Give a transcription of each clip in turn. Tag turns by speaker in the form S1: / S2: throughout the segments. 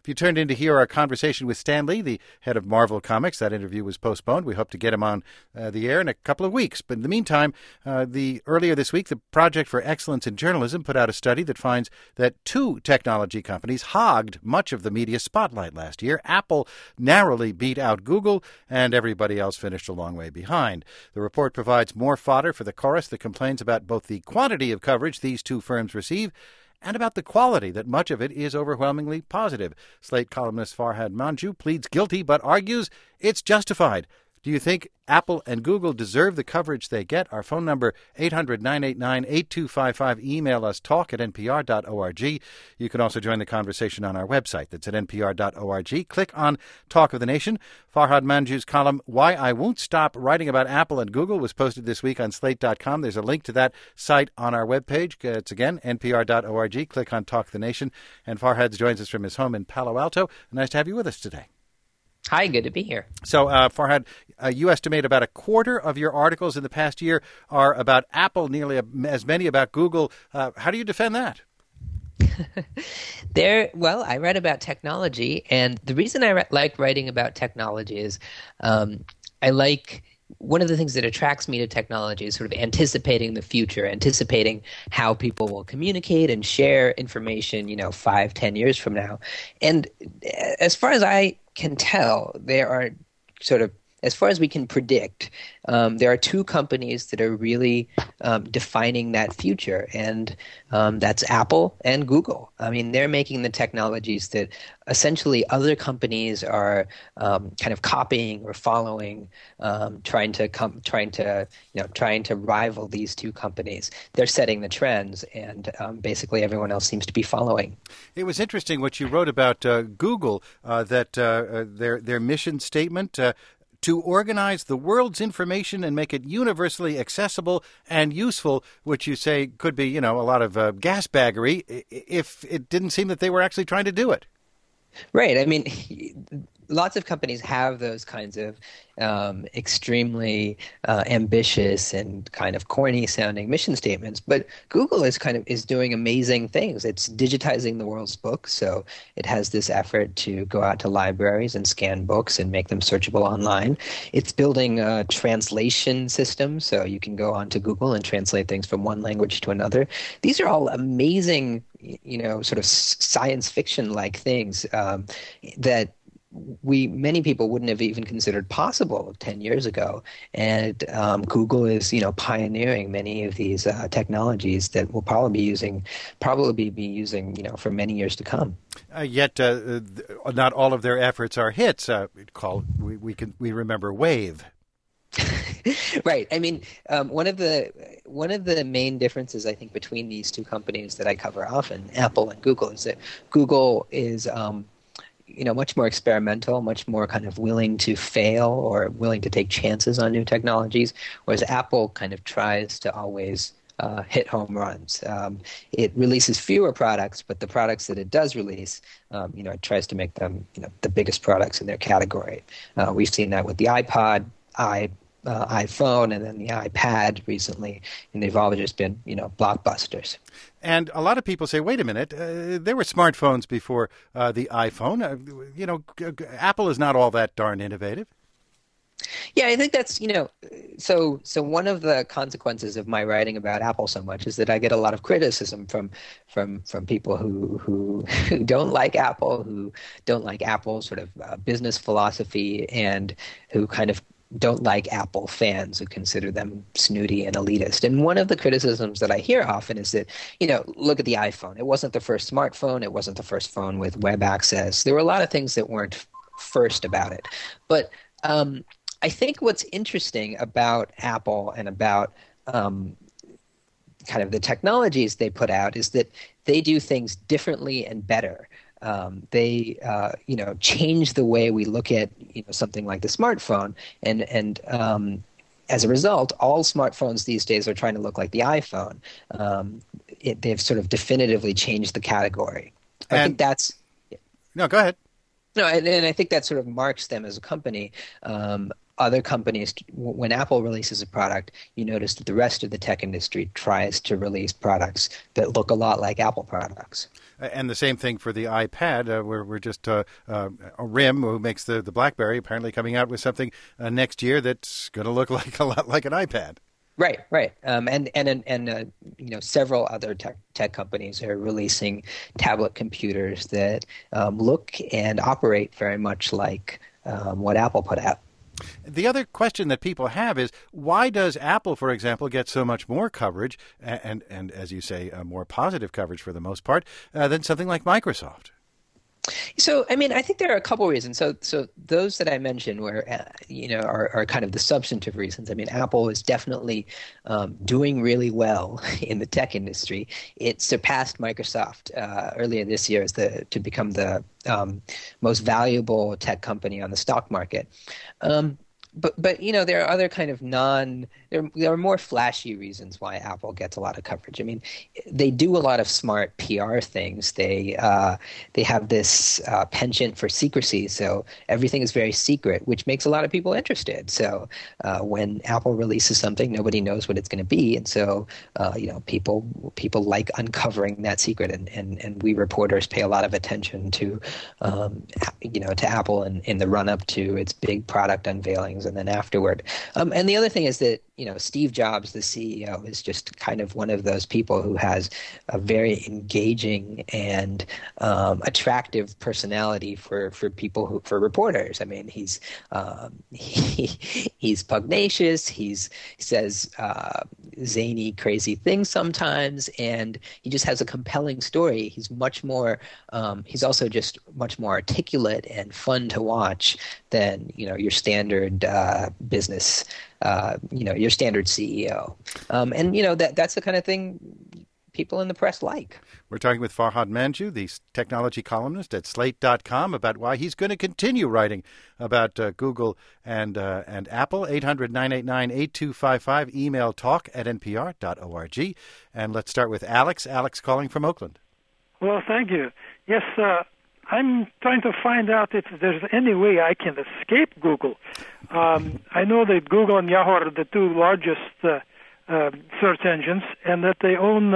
S1: If you turned in to hear our conversation with Stan Lee, the head of Marvel Comics, that interview was postponed. We hope to get him on the air in a couple of weeks. But in the meantime, earlier this week, the Project for Excellence in Journalism put out a study that finds that two technology companies hogged much of the media spotlight last year. Apple narrowly beat out Google, and everybody else finished a long way behind. The report provides more fodder for the chorus that complains about both the quantity of coverage these two firms receive and about the quality, that much of it is overwhelmingly positive. Slate columnist Farhad Manjoo pleads guilty but argues it's justified. Do you think Apple and Google deserve the coverage they get? Our phone number, 800-989-8255. Email us, talk@npr.org. You can also join the conversation on our website. That's at npr.org. Click on Talk of the Nation. Farhad Manjoo's column, Why I Won't Stop Writing About Apple and Google, was posted this week on Slate.com. There's a link to that site on our webpage. It's, again, npr.org. Click on Talk of the Nation. And Farhad joins us from his home in Palo Alto. Nice to have you with us today.
S2: Hi, good to be here.
S1: So, Farhad, you estimate about a quarter of your articles in the past year are about Apple, nearly as many about Google. How do you defend that?
S2: I write about technology, and the reason I like writing about technology is I like one of the things that attracts me to technology is sort of anticipating the future, anticipating how people will communicate and share information, 5-10 years from now. And as far as I can tell, there are as far as we can predict, there are two companies that are really defining that future, and that's Apple and Google. I mean, they're making the technologies that essentially other companies are kind of copying or following, trying to rival these two companies. They're setting the trends, and basically everyone else seems to be following.
S1: It was interesting what you wrote about Google, that their mission statement. To organize the world's information and make it universally accessible and useful, which you say could be, a lot of gasbaggery, if it didn't seem that they were actually trying to do it.
S2: Right. I mean, lots of companies have those kinds of extremely ambitious and kind of corny sounding mission statements, but Google is doing amazing things. It's digitizing the world's books, so it has this effort to go out to libraries and scan books and make them searchable online. It's building a translation system, so you can go onto Google and translate things from one language to another. These are all amazing, sort of science fiction like things that many people wouldn't have even considered possible 10 years ago. And Google is, pioneering many of these technologies that we'll probably be using, for many years to come.
S1: Yet not all of their efforts are hits. We remember Wave.
S2: Right. I mean, one of the main differences, I think, between these two companies that I cover often, Apple and Google, is that Google is much more experimental, much more kind of willing to fail or willing to take chances on new technologies, whereas Apple kind of tries to always hit home runs. It releases fewer products, but the products that it does release, it tries to make them, the biggest products in their category. We've seen that with the iPod, iPhone, and then the iPad recently, and they've all just been, blockbusters.
S1: And a lot of people say, wait a minute, there were smartphones before the iPhone. Apple is not all that darn innovative.
S2: Yeah, I think that's, so one of the consequences of my writing about Apple so much is that I get a lot of criticism from people who don't like Apple, who don't like Apple's sort of business philosophy, and who kind of don't like Apple fans who consider them snooty and elitist. And one of the criticisms that I hear often is that, look at the iPhone. It wasn't the first smartphone. It wasn't the first phone with web access. There were a lot of things that weren't first about it. But I think what's interesting about Apple and about kind of the technologies they put out is that they do things differently and better. They change the way we look at something like the smartphone, and as a result, all smartphones these days are trying to look like the iPhone. They've sort of definitively changed the category. I think that's
S1: no. Go ahead.
S2: No, and I think that sort of marks them as a company. Other companies, when Apple releases a product, you notice that the rest of the tech industry tries to release products that look a lot like Apple products.
S1: And the same thing for the iPad. We're just RIM, who makes the BlackBerry, apparently coming out with something next year that's going to look like a lot like an iPad.
S2: Right, right, several other tech companies are releasing tablet computers that look and operate very much like what Apple put out.
S1: The other question that people have is, why does Apple, for example, get so much more coverage and as you say, more positive coverage for the most part than something like Microsoft?
S2: So, I mean, I think there are a couple reasons. So those that I mentioned are kind of the substantive reasons. I mean, Apple is definitely doing really well in the tech industry. It surpassed Microsoft earlier this year to become the most valuable tech company on the stock market. But there are other kind of there are more flashy reasons why Apple gets a lot of coverage. I mean, they do a lot of smart PR things. They have this penchant for secrecy, so everything is very secret, which makes a lot of people interested. So when Apple releases something, nobody knows what it's going to be, and so people like uncovering that secret, and we reporters pay a lot of attention to to Apple in the run up to its big product unveilings. And then afterward. And the other thing is that, Steve Jobs, the CEO, is just kind of one of those people who has a very engaging and attractive personality for reporters. I mean, he's pugnacious. He says zany, crazy things sometimes, and he just has a compelling story. He's much more. He's also just much more articulate and fun to watch than your standard business. Your standard CEO. And that's the kind of thing people in the press like.
S1: We're talking with Farhad Manjoo, the technology columnist at Slate.com, about why he's going to continue writing about Google and Apple. 800-989-8255, email talk@npr.org. And let's start with Alex. Alex calling from Oakland.
S3: Well, thank you. Yes, I'm trying to find out if there's any way I can escape Google. I know that Google and Yahoo are the two largest search engines, and that they own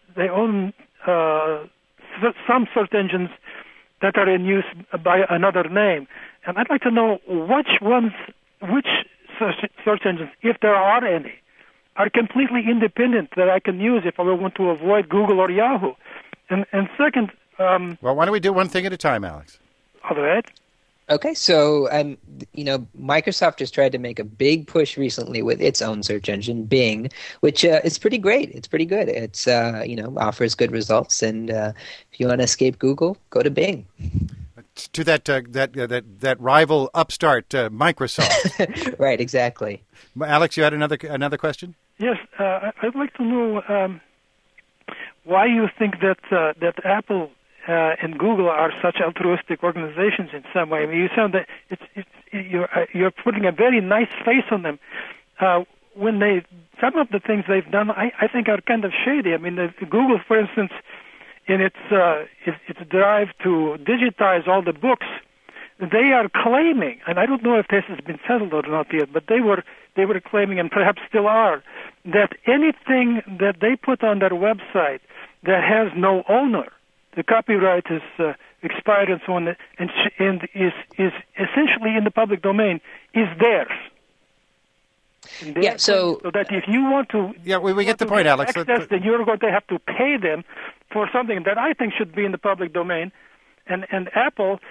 S3: some search engines that are in use by another name. And I'd like to know which search engines, if there are any, are completely independent that I can use if I want to avoid Google or Yahoo. And second.
S1: Well, why don't we do one thing at a time, Alex?
S3: All right.
S2: Okay, so Microsoft just tried to make a big push recently with its own search engine, Bing, which is pretty great. It's pretty good. It's offers good results, and if you want to escape Google, go to Bing.
S1: To that rival upstart Microsoft.
S2: Right, exactly.
S1: Alex, you had another question?
S3: Yes, I'd like to know why you think that Apple and Google are such altruistic organizations in some way. I mean, you sound that you're putting a very nice face on them. When some of the things they've done, I think are kind of shady. I mean, Google, for instance, in its drive to digitize all the books, they are claiming, and I don't know if this has been settled or not yet, but they were claiming, and perhaps still are, that anything that they put on their website that has no owner, the copyright is expired and so on, and is essentially in the public domain, is theirs.
S2: Yeah, so
S3: that if you want to,
S1: we get the point, Alex.
S3: Access, then you're going to have to pay them for something that I think should be in the public domain. And Apple,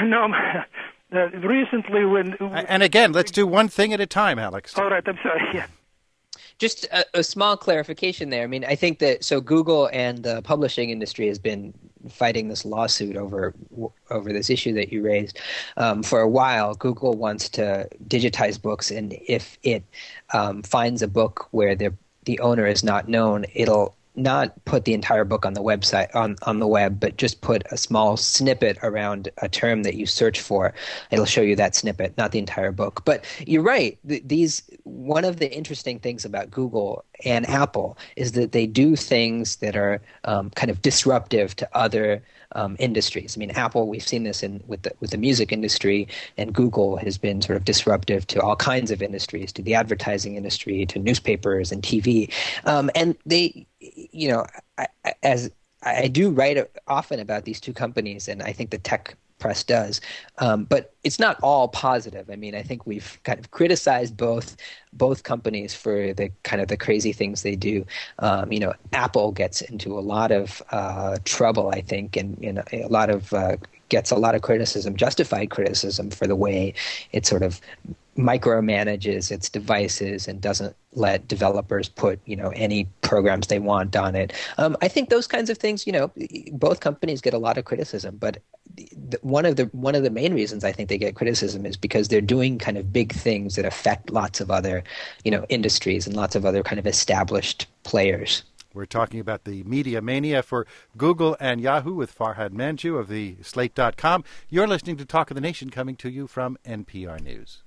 S3: recently when
S1: and again, let's do one thing at a time, Alex.
S3: All right, I'm sorry. Yeah.
S2: Just a small clarification there. I mean, I think that Google and the publishing industry has been fighting this lawsuit over this issue that you raised for a while. Google wants to digitize books, and if it finds a book where the owner is not known, it'll not put the entire book on the website on the web, but just put a small snippet around a term that you search for. It'll show you that snippet, not the entire book. But you're right. One of the interesting things about Google and Apple is that they do things that are kind of disruptive to other industries. I mean, Apple, we've seen this with the music industry, and Google has been sort of disruptive to all kinds of industries, to the advertising industry, to newspapers and TV. And they, I do write often about these two companies, and I think the tech press does, but it's not all positive. I mean, I think we've kind of criticized both companies for the kind of the crazy things they do. Apple gets into a lot of trouble, I think, and a lot of gets a lot of criticism, justified criticism, for the way it sort of micromanages its devices and doesn't let developers put any programs they want on it. I think those kinds of things, both companies get a lot of criticism, but one of the main reasons I think they get criticism is because they're doing kind of big things that affect lots of other industries and lots of other kind of established players.
S1: We're talking about the media mania for Google and Yahoo with Farhad Manjoo of the Slate.com. You're listening to Talk of the Nation, coming to you from NPR News.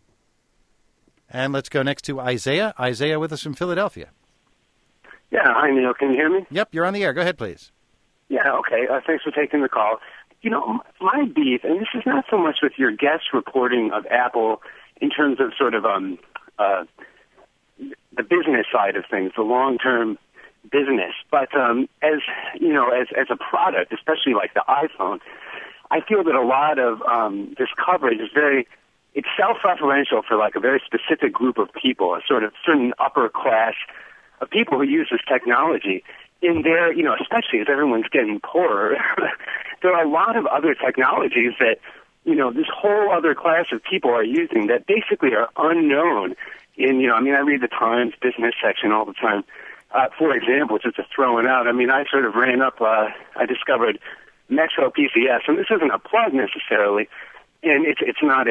S1: And let's go next to Isaiah. Isaiah with us from Philadelphia.
S4: Yeah, hi, Neil. Can you hear me?
S1: Yep, you're on the air. Go ahead, please.
S4: Yeah, okay. Thanks for taking the call. My beef, and this is not so much with your guest reporting of Apple in terms of sort of the business side of things, the long-term business, but as a product, especially like the iPhone, I feel that a lot of this coverage is it's self-referential for like a very specific group of people, a sort of certain upper class of people who use this technology. In there, especially as everyone's getting poorer, there are a lot of other technologies that, this whole other class of people are using that basically are unknown I read the Times business section all the time. For example, just to throw it out, I sort of ran up, I discovered Metro PCS, and this isn't a plug necessarily, and it's not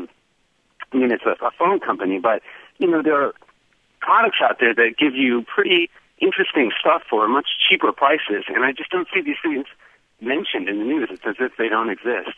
S4: it's a phone company, but, there are products out there that give you pretty interesting stuff for much cheaper prices, and I just don't see these things mentioned in the news. It's as if they don't exist.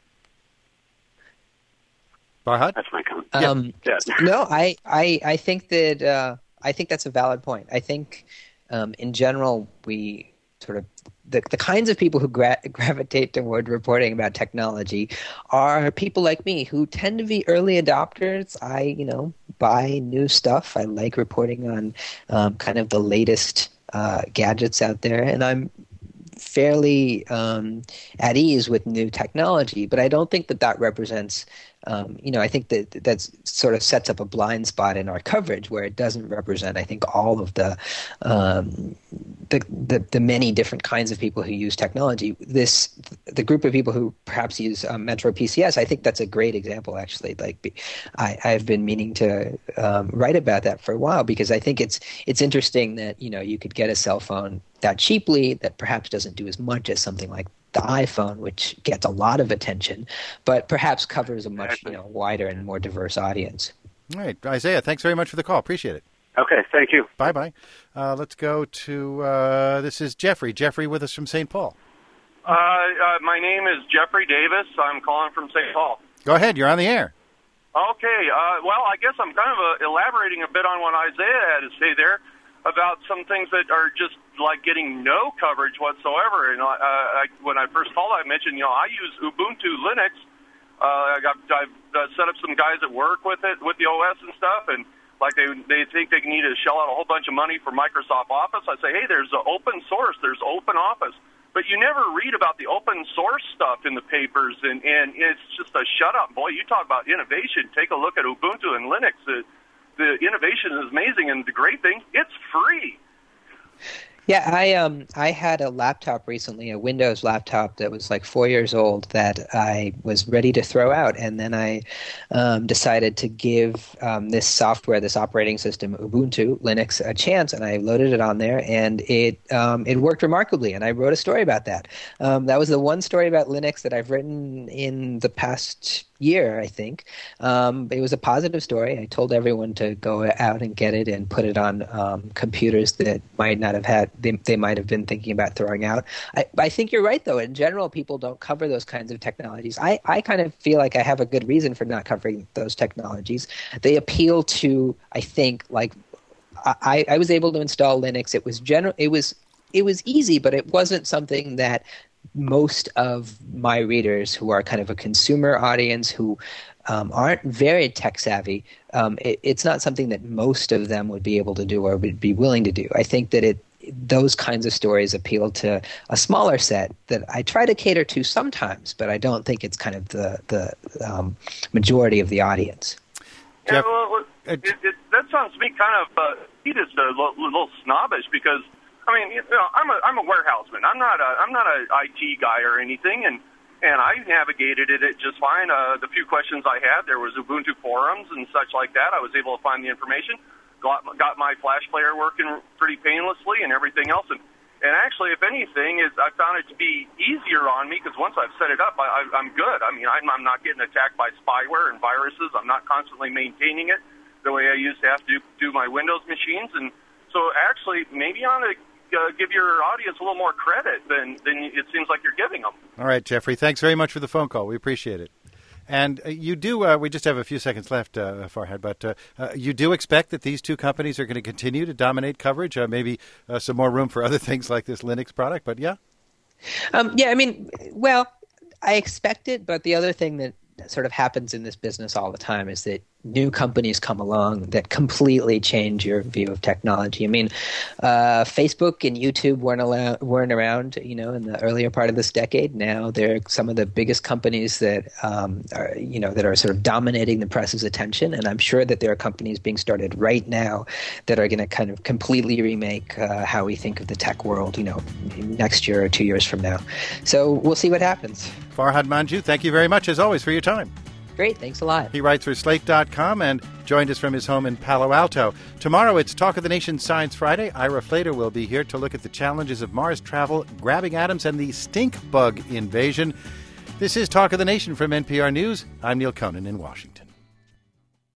S1: Farhad?
S4: That's my comment.
S2: No, I think that I think that's a valid point. I think in general we sort of the kinds of people who gravitate toward reporting about technology are people like me who tend to be early adopters. I buy new stuff. I like reporting on kind of the latest gadgets out there, and I'm fairly at ease with new technology. But I don't think that represents I think that sort of sets up a blind spot in our coverage where it doesn't represent, I think, all of the many different kinds of people who use technology. The group of people who perhaps use Metro PCS, I think that's a great example, actually. Like, I've been meaning to write about that for a while because I think it's interesting that you could get a cell phone that cheaply that perhaps doesn't do as much as something like the iPhone, which gets a lot of attention, but perhaps covers a much wider and more diverse audience.
S1: All right, Isaiah, thanks very much for the call. Appreciate it.
S4: Okay, thank you.
S1: Bye-bye. Let's go to, this is Jeffrey. Jeffrey with us from St. Paul.
S5: My name is Jeffrey Davis. I'm calling from St. Paul.
S1: Go ahead. You're on the air.
S5: Okay. Well, I guess I'm kind of elaborating a bit on what Isaiah had to say there about some things that are just like getting no coverage whatsoever. And when I first called, I mentioned, I use Ubuntu Linux. I've set up some guys that work with it, with the OS and stuff, and like they think they need to shell out a whole bunch of money for Microsoft Office. I say, hey, there's open source, there's Open Office. But you never read about the open source stuff in the papers, and it's just a shut up. Boy, you talk about innovation. Take a look at Ubuntu and Linux. The innovation is amazing, and the great thing, it's free.
S2: Yeah, I had a laptop recently, a Windows laptop that was like 4 years old that I was ready to throw out, and then I decided to give this software, this operating system, Ubuntu Linux, a chance, and I loaded it on there, and it worked remarkably, and I wrote a story about that. That was the one story about Linux that I've written in the past year, I think. It was a positive story. I told everyone to go out and get it and put it on computers that might not have had, they might have been thinking about throwing out. I think you're right, though. In general, people don't cover those kinds of technologies. I kind of feel like I have a good reason for not covering those technologies. They appeal to, I think, like I was able to install Linux. It was easy, but it wasn't something that most of my readers, who are kind of a consumer audience, who aren't very tech savvy, it's not something that most of them would be able to do or would be willing to do. I think that those kinds of stories appeal to a smaller set that I try to cater to sometimes, but I don't think it's kind of the majority of the audience.
S5: Yeah, well, that sounds to me kind of elitist, a little snobbish, because I mean, I'm a warehouseman. I'm not a IT guy or anything, and I navigated it just fine. The few questions I had, there was Ubuntu forums and such like that. I was able to find the information, got my Flash player working pretty painlessly, and everything else. And actually, if anything, I found it to be easier on me, because once I've set it up, I'm good. I mean, I'm not getting attacked by spyware and viruses. I'm not constantly maintaining it the way I used to have to do my Windows machines. And so actually, maybe I ought to give your audience a little more credit than it seems like you're giving them.
S1: All right, Jeffrey, thanks very much for the phone call. We appreciate it. And you do, we just have a few seconds left, Farhad, but you do expect that these two companies are going to continue to dominate coverage, maybe some more room for other things like this Linux product, but yeah?
S2: Yeah, I mean, well, I expect it, but the other thing that sort of happens in this business all the time is that new companies come along that completely change your view of technology. I mean, Facebook and YouTube weren't around, in the earlier part of this decade. Now they're some of the biggest companies that are sort of dominating the press's attention. And I'm sure that there are companies being started right now that are going to kind of completely remake how we think of the tech world, next year or 2 years from now. So we'll see what happens.
S1: Farhad Manjoo, thank you very much, as always, for your time.
S2: Great. Thanks a lot.
S1: He writes for Slate.com and joined us from his home in Palo Alto. Tomorrow, it's Talk of the Nation Science Friday. Ira Flater will be here to look at the challenges of Mars travel, grabbing atoms, and the stink bug invasion. This is Talk of the Nation from NPR News. I'm Neil Conan in Washington.